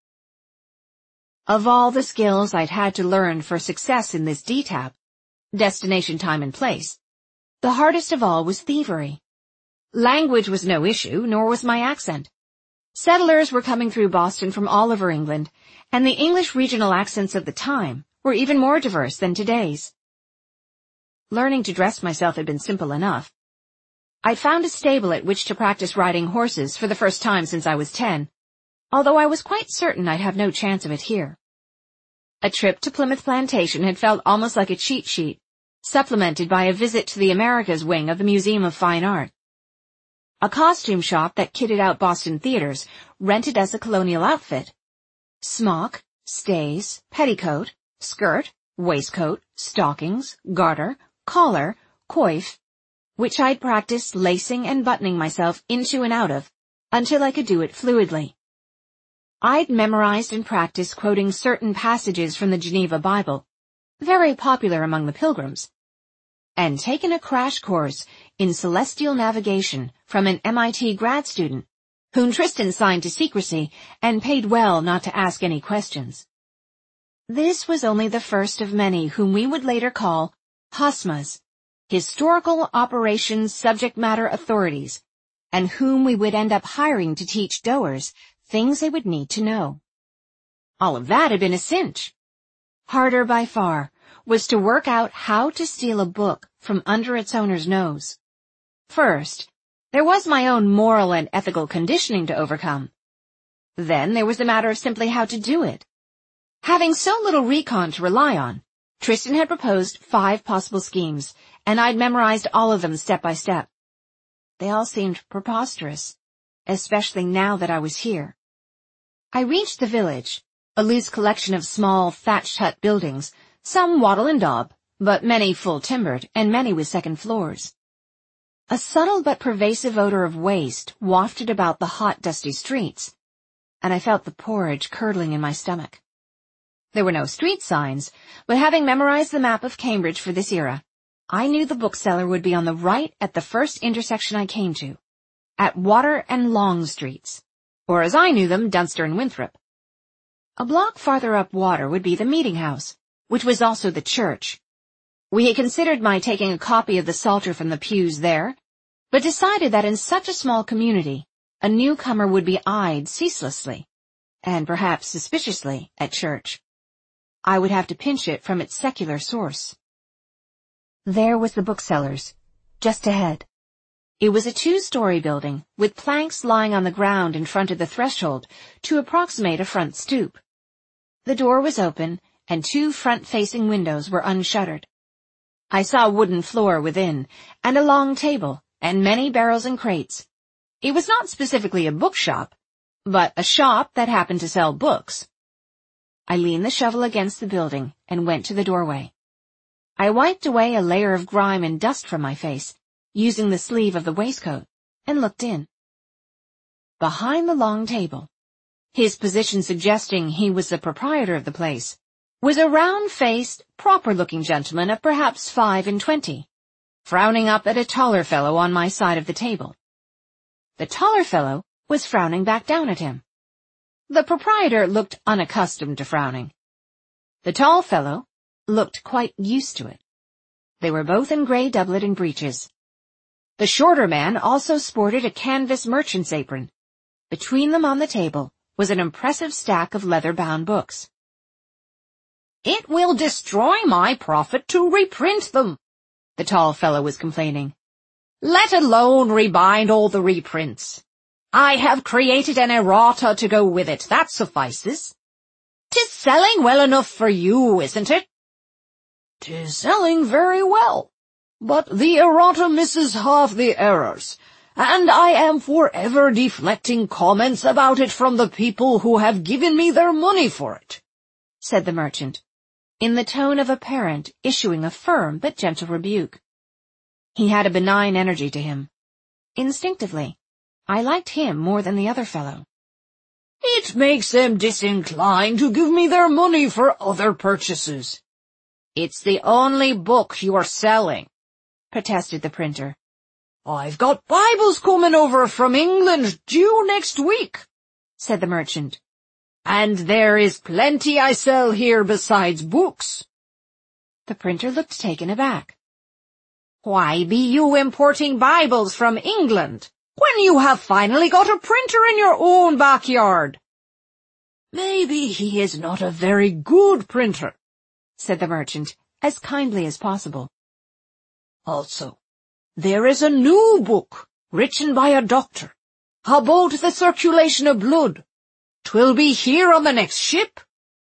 Of all the skills I'd had to learn for success in this D TAP, destination, time, and place, the hardest of all was thievery. Language was no issue, nor was my accent. Settlers were coming through Boston from all over England, and the English regional accents of the time were even more diverse than today's. Learning to dress myself had been simple enough. I'd found a stable at which to practice riding horses for the first time since I was ten, although I was quite certain I'd have no chance of it here. A trip to Plymouth Plantation had felt almost like a cheat sheet, supplemented by a visit to the Americas wing of the Museum of Fine Art. A costume shop that kitted out Boston theaters rented us a colonial outfit. Smock, stays, petticoat, skirt, waistcoat, stockings, garter, collar, coif, which I'd practiced lacing and buttoning myself into and out of, until I could do it fluidly. I'd memorized and practiced quoting certain passages from the Geneva Bible, very popular among the Pilgrims, and taken a crash course in celestial navigation from an M I T grad student, whom Tristan signed to secrecy and paid well not to ask any questions. This was only the first of many whom we would later call H O S M As, Historical Operations Subject Matter Authorities, and whom we would end up hiring to teach doers things they would need to know. All of that had been a cinch. Harder by far was to work out how to steal a book from under its owner's nose. First, there was my own moral and ethical conditioning to overcome. Then there was the matter of simply how to do it. Having so little recon to rely on, Tristan had proposed five possible schemes, and I'd memorized all of them step by step. They all seemed preposterous, especially now that I was here. I reached the village, a loose collection of small thatched hut buildings, some wattle and daub, but many full-timbered, and many with second floors. A subtle but pervasive odor of waste wafted about the hot, dusty streets, and I felt the porridge curdling in my stomach. There were no street signs, but having memorized the map of Cambridge for this era, I knew the bookseller would be on the right at the first intersection I came to, at Water and Long Streets, or as I knew them, Dunster and Winthrop. A block farther up Water would be the meeting house, which was also the church. We had considered my taking a copy of the Psalter from the pews there, but decided that in such a small community, a newcomer would be eyed ceaselessly, and perhaps suspiciously, at church. I would have to pinch it from its secular source. There was the bookseller's, just ahead. It was a two-story building, with planks lying on the ground in front of the threshold to approximate a front stoop. The door was open, and two front-facing windows were unshuttered. I saw a wooden floor within, and a long table, and many barrels and crates. It was not specifically a bookshop, but a shop that happened to sell books. I leaned the shovel against the building and went to the doorway. I wiped away a layer of grime and dust from my face, using the sleeve of the waistcoat, and looked in. Behind the long table, his position suggesting he was the proprietor of the place, was a round-faced, proper-looking gentleman of perhaps five and twenty, frowning up at a taller fellow on my side of the table. The taller fellow was frowning back down at him. The proprietor looked unaccustomed to frowning. The tall fellow looked quite used to it. They were both in grey doublet and breeches. The shorter man also sported a canvas merchant's apron. Between them on the table was an impressive stack of leather-bound books. "It will destroy my profit to reprint them," the tall fellow was complaining. "Let alone rebind all the reprints. I have created an errata to go with it, that suffices. 'Tis selling well enough for you, isn't it?" "'Tis selling very well, but the errata misses half the errors, and I am forever deflecting comments about it from the people who have given me their money for it," said the merchant, in the tone of a parent issuing a firm but gentle rebuke. He had a benign energy to him. Instinctively, I liked him more than the other fellow. "It makes them disinclined to give me their money for other purchases." "It's the only book you're selling," protested the printer. "I've got Bibles coming over from England due next week," said the merchant. "And there is plenty I sell here besides books." The printer looked taken aback. "Why be you importing Bibles from England, when you have finally got a printer in your own backyard?" "Maybe he is not a very good printer," said the merchant, as kindly as possible. "Also, there is a new book, written by a doctor, about the circulation of blood. 'Twill be here on the next ship."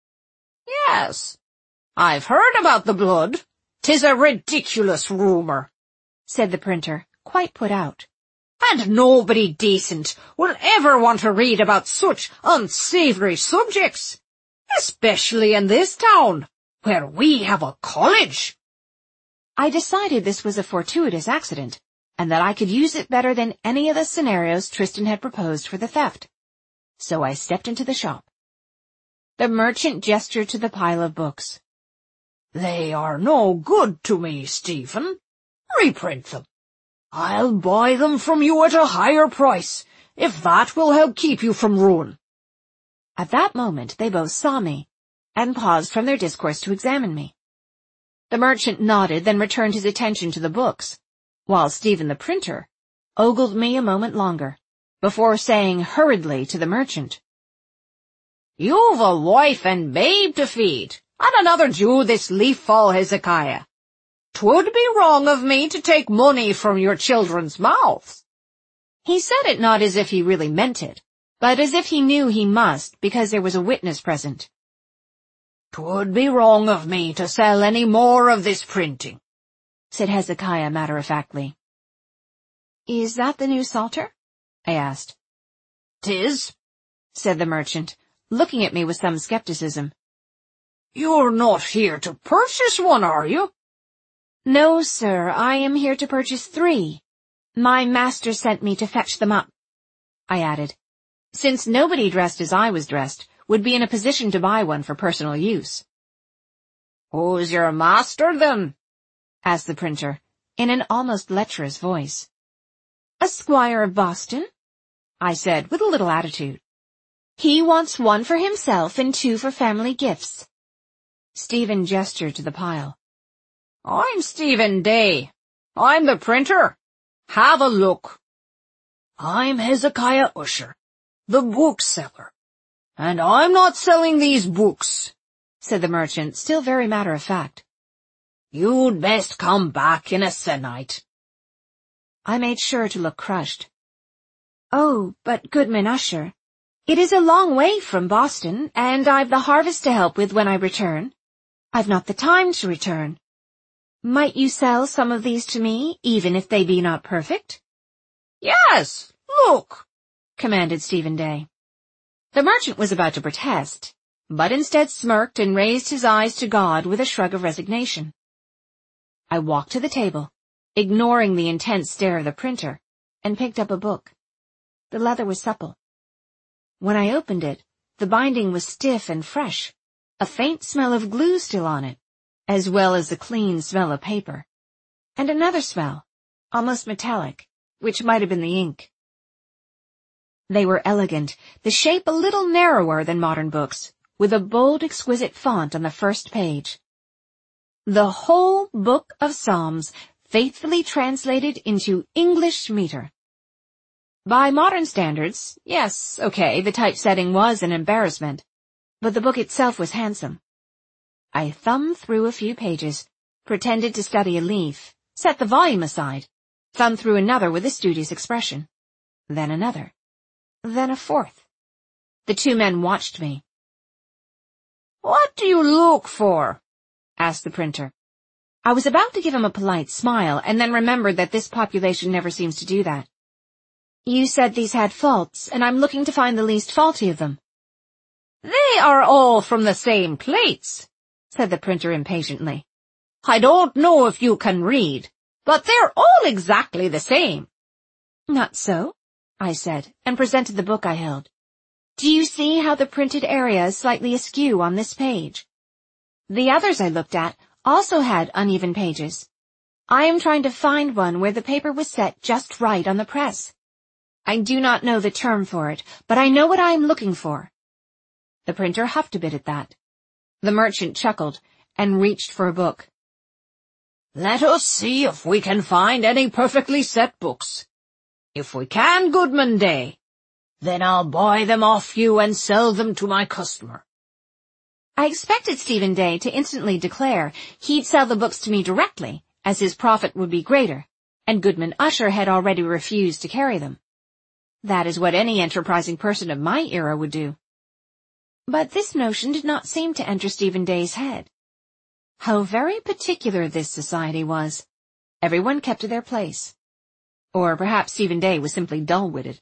"Yes, I've heard about the blood. 'Tis a ridiculous rumour," said the printer, quite put out. "And nobody decent will ever want to read about such unsavoury subjects, especially in this town, where we have a college." I decided this was a fortuitous accident, and that I could use it better than any of the scenarios Tristan had proposed for the theft. So I stepped into the shop. The merchant gestured to the pile of books. "They are no good to me, Stephen. Reprint them. I'll buy them from you at a higher price, if that will help keep you from ruin." At that moment they both saw me, and paused from their discourse to examine me. The merchant nodded, then returned his attention to the books, while Stephen the printer ogled me a moment longer, before saying hurriedly to the merchant, "You've a wife and babe to feed, and another due this leaf fall, Hezekiah. 'Twould be wrong of me to take money from your children's mouths." He said it not as if he really meant it, but as if he knew he must because there was a witness present. "'Twould be wrong of me to sell any more of this printing," said Hezekiah matter-of-factly. "Is that the new Psalter?" I asked. "'Tis," said the merchant, looking at me with some skepticism. "You're not here to purchase one, are you?" "No, sir, I am here to purchase three. My master sent me to fetch them up," I added, since nobody dressed as I was dressed would be in a position to buy one for personal use. "Who's your master, then?" asked the printer, in an almost lecherous voice. "A squire of Boston," I said with a little attitude. "He wants one for himself and two for family gifts." Stephen gestured to the pile. "I'm Stephen Day. I'm the printer. Have a look. I'm Hezekiah Usher, the bookseller. And I'm not selling these books," said the merchant, still very matter-of-fact. "You'd best come back in a se'nnight." I made sure to look crushed. "Oh, but Goodman Usher, it is a long way from Boston, and I've the harvest to help with when I return. I've not the time to return. Might you sell some of these to me, even if they be not perfect?" "Yes, look," commanded Stephen Day. The merchant was about to protest, but instead smirked and raised his eyes to God with a shrug of resignation. I walked to the table, ignoring the intense stare of the printer, and picked up a book. The leather was supple. When I opened it, the binding was stiff and fresh, a faint smell of glue still on it, as well as the clean smell of paper. And another smell, almost metallic, which might have been the ink. They were elegant, the shape a little narrower than modern books, with a bold, exquisite font on the first page. The whole book of Psalms, faithfully translated into English meter. By modern standards, yes, okay, the typesetting was an embarrassment, but the book itself was handsome. I thumbed through a few pages, pretended to study a leaf, set the volume aside, thumbed through another with a studious expression, then another, then a fourth. The two men watched me. "What do you look for?" asked the printer. I was about to give him a polite smile, and then remembered that this population never seems to do that. "You said these had faults, and I'm looking to find the least faulty of them." "They are all from the same plates," said the printer impatiently. "I don't know if you can read, but they're all exactly the same." "Not so," I said, and presented the book I held. "Do you see how the printed area is slightly askew on this page? The others I looked at also had uneven pages. I am trying to find one where the paper was set just right on the press. I do not know the term for it, but I know what I am looking for." The printer huffed a bit at that. The merchant chuckled and reached for a book. "Let us see if we can find any perfectly set books. If we can, Goodman Day, then I'll buy them off you and sell them to my customer." I expected Stephen Day to instantly declare he'd sell the books to me directly, as his profit would be greater, and Goodman Usher had already refused to carry them. That is what any enterprising person of my era would do. But this notion did not seem to enter Stephen Day's head. How very particular this society was. Everyone kept to their place. Or perhaps Stephen Day was simply dull-witted.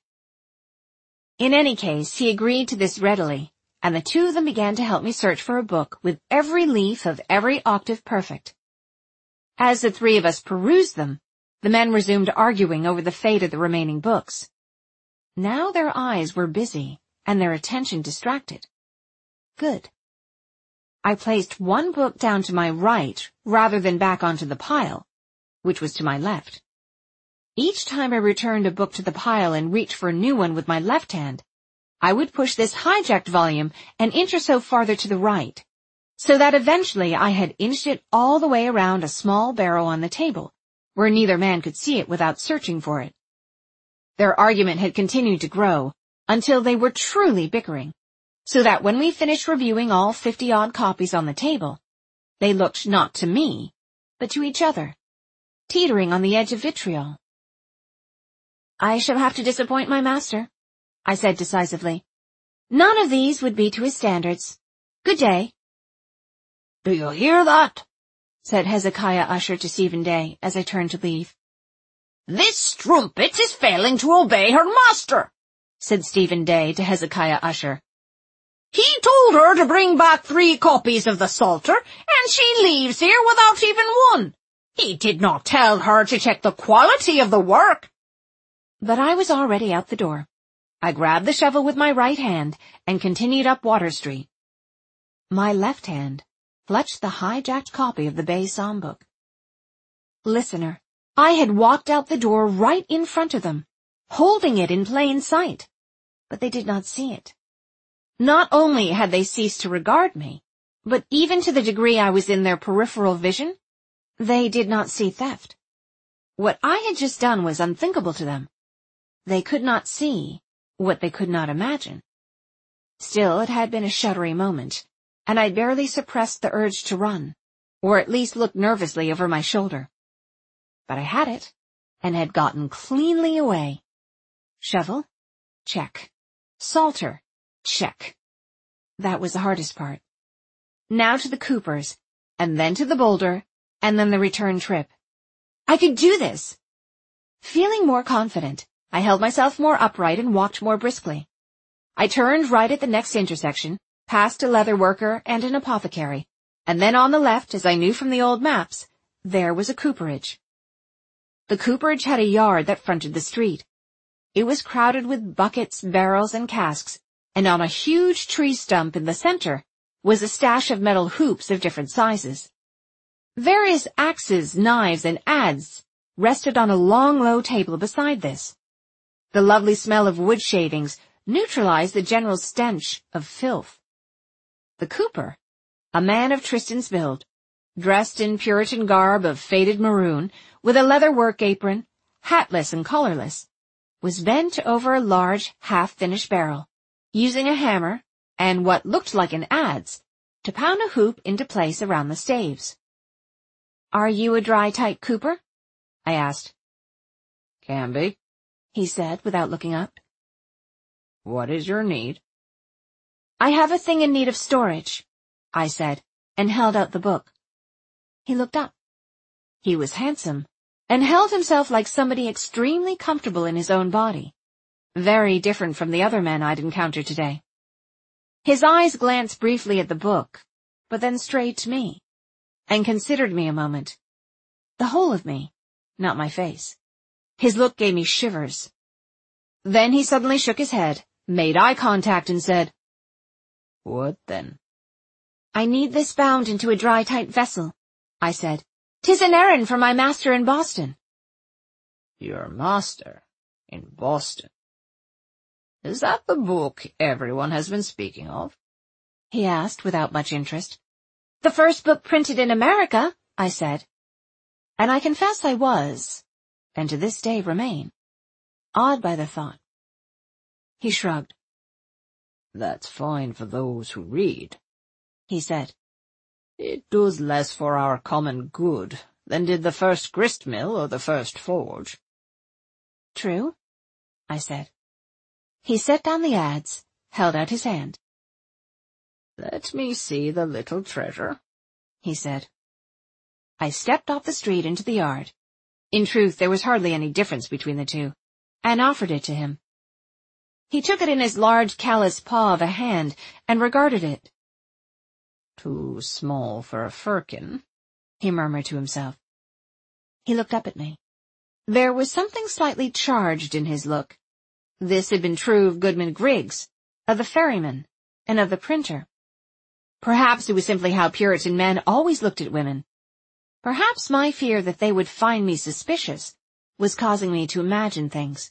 In any case, he agreed to this readily, and the two of them began to help me search for a book with every leaf of every octave perfect. As the three of us perused them, the men resumed arguing over the fate of the remaining books. Now their eyes were busy, and their attention distracted. Good. I placed one book down to my right rather than back onto the pile, which was to my left. Each time I returned a book to the pile and reached for a new one with my left hand, I would push this hijacked volume an inch or so farther to the right, so that eventually I had inched it all the way around a small barrel on the table, where neither man could see it without searching for it. Their argument had continued to grow until they were truly bickering, so that when we finished reviewing all fifty-odd copies on the table, they looked not to me, but to each other, teetering on the edge of vitriol. "I shall have to disappoint my master," I said decisively. "None of these would be to his standards. Good day." "Do you hear that?" said Hezekiah Usher to Stephen Day as I turned to leave. "This strumpet is failing to obey her master. said Stephen Day to Hezekiah Usher. He told her to bring back three copies of the Psalter, and she leaves here without even one. He did not tell her to check the quality of the work. But I was already out the door. I grabbed the shovel with my right hand and continued up Water Street. My left hand clutched the hijacked copy of the Bay Psalm book. Listener, I had walked out the door right in front of them, holding it in plain sight, but they did not see it. Not only had they ceased to regard me, but even to the degree I was in their peripheral vision, they did not see theft. What I had just done was unthinkable to them. They could not see what they could not imagine. Still, it had been a shuddery moment, and I barely suppressed the urge to run, or at least look nervously over my shoulder. But I had it, and had gotten cleanly away. Shovel? Check. Psalter? Check. That was the hardest part. Now to the Coopers, and then to the boulder, and then the return trip. I could do this! Feeling more confident, I held myself more upright and walked more briskly. I turned right at the next intersection, past a leather worker and an apothecary, and then on the left, as I knew from the old maps, there was a cooperage. The cooperage had a yard that fronted the street. It was crowded with buckets, barrels, and casks, and on a huge tree stump in the center was a stash of metal hoops of different sizes. Various axes, knives, and adze rested on a long, low table beside this. The lovely smell of wood shavings neutralized the general stench of filth. The cooper, a man of Tristan's build, dressed in Puritan garb of faded maroon, with a leather work apron, hatless and collarless, was bent over a large, half-finished barrel, using a hammer and what looked like an adze to pound a hoop into place around the staves. "Are you a dry-tight cooper?" I asked. "Can be," he said without looking up. "What is your need?" "I have a thing in need of storage," I said, and held out the book. He looked up. He was handsome, and held himself like somebody extremely comfortable in his own body, very different from the other men I'd encountered today. His eyes glanced briefly at the book, but then strayed to me, and considered me a moment. The whole of me, not my face. His look gave me shivers. Then he suddenly shook his head, made eye contact, and said, "What then?" "I need this bound into a dry-tight vessel," I said. "'Tis an errand for my master in Boston." "Your master in Boston? Is that the book everyone has been speaking of?" he asked without much interest. "The first book printed in America," I said. And I confess I was, and to this day remain, awed by the thought. He shrugged. "That's fine for those who read," he said. "It does less for our common good than did the first grist mill or the first forge." "True," I said. He set down the adze, held out his hand. "Let me see the little treasure," he said. I stepped off the street into the yard. In truth, there was hardly any difference between the two, and offered it to him. He took it in his large callous paw of a hand and regarded it. "Too small for a firkin," he murmured to himself. He looked up at me. There was something slightly charged in his look. This had been true of Goodman Griggs, of the ferryman, and of the printer. Perhaps it was simply how Puritan men always looked at women. Perhaps my fear that they would find me suspicious was causing me to imagine things.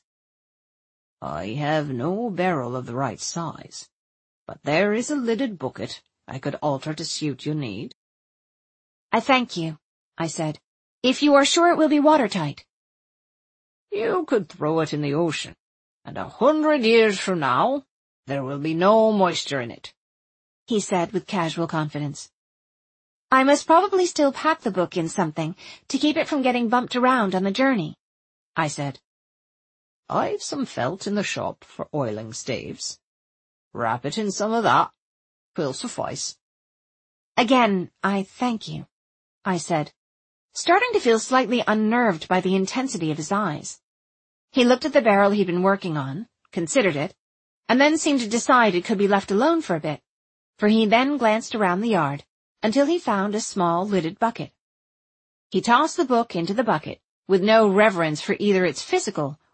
"I have no barrel of the right size, but there is a lidded bucket I could alter to suit your need." "I thank you," I said, "if you are sure it will be watertight." "You could throw it in the ocean, and a hundred years from now there will be no moisture in it," he said with casual confidence. "I must probably still pack the book in something to keep it from getting bumped around on the journey," I said. "I've some felt in the shop for oiling staves. Wrap it in some of that. 'Twill suffice." "Again, I thank you," I said, starting to feel slightly unnerved by the intensity of his eyes. He looked at the barrel he'd been working on, considered it, and then seemed to decide it could be left alone for a bit, for he then glanced around the yard until he found a small lidded bucket. He tossed the book into the bucket, with no reverence for either its physical